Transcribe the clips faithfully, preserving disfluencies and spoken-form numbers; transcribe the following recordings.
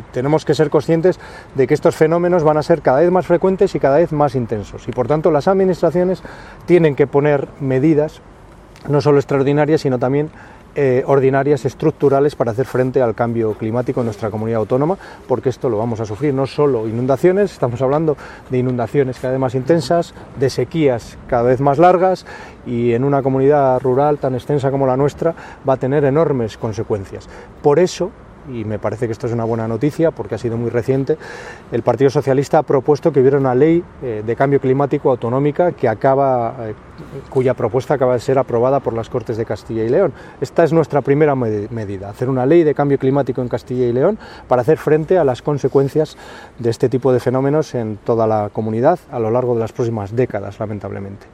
tenemos que ser conscientes de que estos fenómenos van a ser cada vez más frecuentes y cada vez más intensos, y por tanto las administraciones tienen que poner medidas no solo extraordinarias, sino también eh, ordinarias, estructurales, para hacer frente al cambio climático en nuestra comunidad autónoma, porque esto lo vamos a sufrir. No solo inundaciones, estamos hablando de inundaciones cada vez más intensas, de sequías cada vez más largas, y en una comunidad rural tan extensa como la nuestra va a tener enormes consecuencias. Por eso, y me parece que esto es una buena noticia porque ha sido muy reciente, el Partido Socialista ha propuesto que hubiera una ley eh, de cambio climático autonómica que acaba, eh, cuya propuesta acaba de ser aprobada por las Cortes de Castilla y León. Esta es nuestra primera med- medida, hacer una ley de cambio climático en Castilla y León para hacer frente a las consecuencias de este tipo de fenómenos en toda la comunidad a lo largo de las próximas décadas, lamentablemente.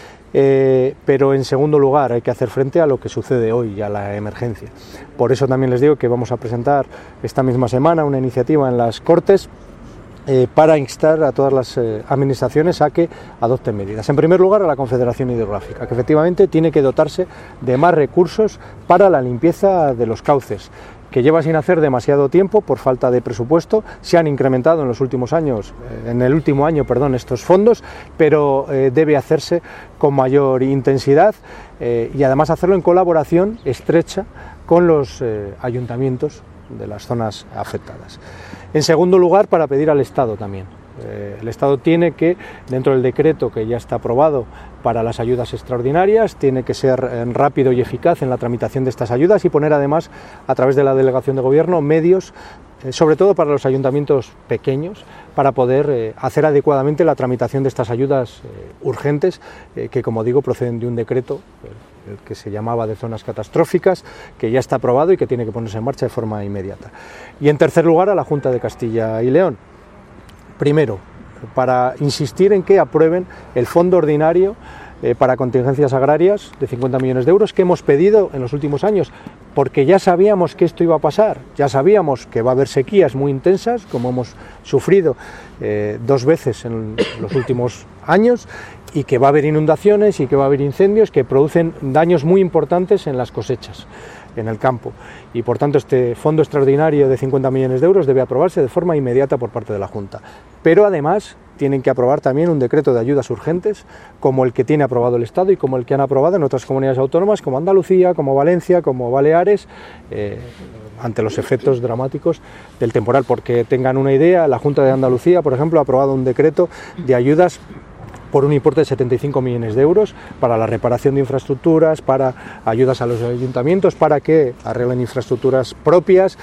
Eh, pero en segundo lugar hay que hacer frente a lo que sucede hoy, a la emergencia. Por eso también les digo que vamos a presentar esta misma semana una iniciativa en las Cortes eh, para instar a todas las eh, administraciones a que adopten medidas. En primer lugar, a la Confederación Hidrográfica, que efectivamente tiene que dotarse de más recursos para la limpieza de los cauces, que lleva sin hacer demasiado tiempo por falta de presupuesto. Se han incrementado en los últimos años, en el último año, perdón, estos fondos, pero eh, debe hacerse con mayor intensidad eh, y además hacerlo en colaboración estrecha con los eh, ayuntamientos de las zonas afectadas. En segundo lugar, para pedir al Estado también. Eh, el Estado tiene que, dentro del decreto que ya está aprobado para las ayudas extraordinarias, tiene que ser eh, rápido y eficaz en la tramitación de estas ayudas y poner además, a través de la Delegación de Gobierno, medios, eh, sobre todo para los ayuntamientos pequeños, para poder eh, hacer adecuadamente la tramitación de estas ayudas eh, urgentes, eh, que, como digo, proceden de un decreto, eh, el que se llamaba de zonas catastróficas, que ya está aprobado y que tiene que ponerse en marcha de forma inmediata. Y en tercer lugar, a la Junta de Castilla y León. Primero, para insistir en que aprueben el fondo ordinario eh, para contingencias agrarias de cincuenta millones de euros que hemos pedido en los últimos años, porque ya sabíamos que esto iba a pasar, ya sabíamos que va a haber sequías muy intensas, como hemos sufrido eh, dos veces en los últimos años, y que va a haber inundaciones y que va a haber incendios que producen daños muy importantes en las cosechas, en el campo, y por tanto este fondo extraordinario de cincuenta millones de euros debe aprobarse de forma inmediata por parte de la Junta. Pero además tienen que aprobar también un decreto de ayudas urgentes como el que tiene aprobado el Estado y como el que han aprobado en otras comunidades autónomas como Andalucía, como Valencia, como Baleares, eh, ante los efectos dramáticos del temporal. Porque tengan una idea, la Junta de Andalucía, por ejemplo, ha aprobado un decreto de ayudas por un importe de setenta y cinco millones de euros para la reparación de infraestructuras, para ayudas a los ayuntamientos, para que arreglen infraestructuras propias,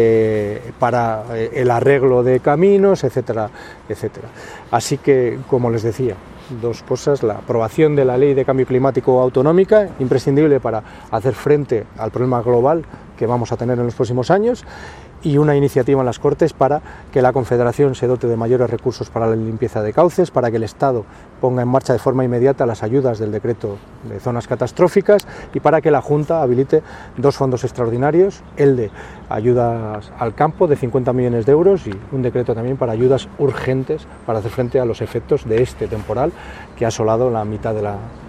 eh, para eh, el arreglo de caminos, etcétera, etcétera. Así que, como les decía, dos cosas: la aprobación de la Ley de Cambio Climático Autonómica, imprescindible para hacer frente al problema global que vamos a tener en los próximos años, y una iniciativa en las Cortes para que la Confederación se dote de mayores recursos para la limpieza de cauces, para que el Estado ponga en marcha de forma inmediata las ayudas del decreto de zonas catastróficas y para que la Junta habilite dos fondos extraordinarios, el de ayudas al campo de cincuenta millones de euros y un decreto también para ayudas urgentes para hacer frente a los efectos de este temporal que ha asolado la mitad de la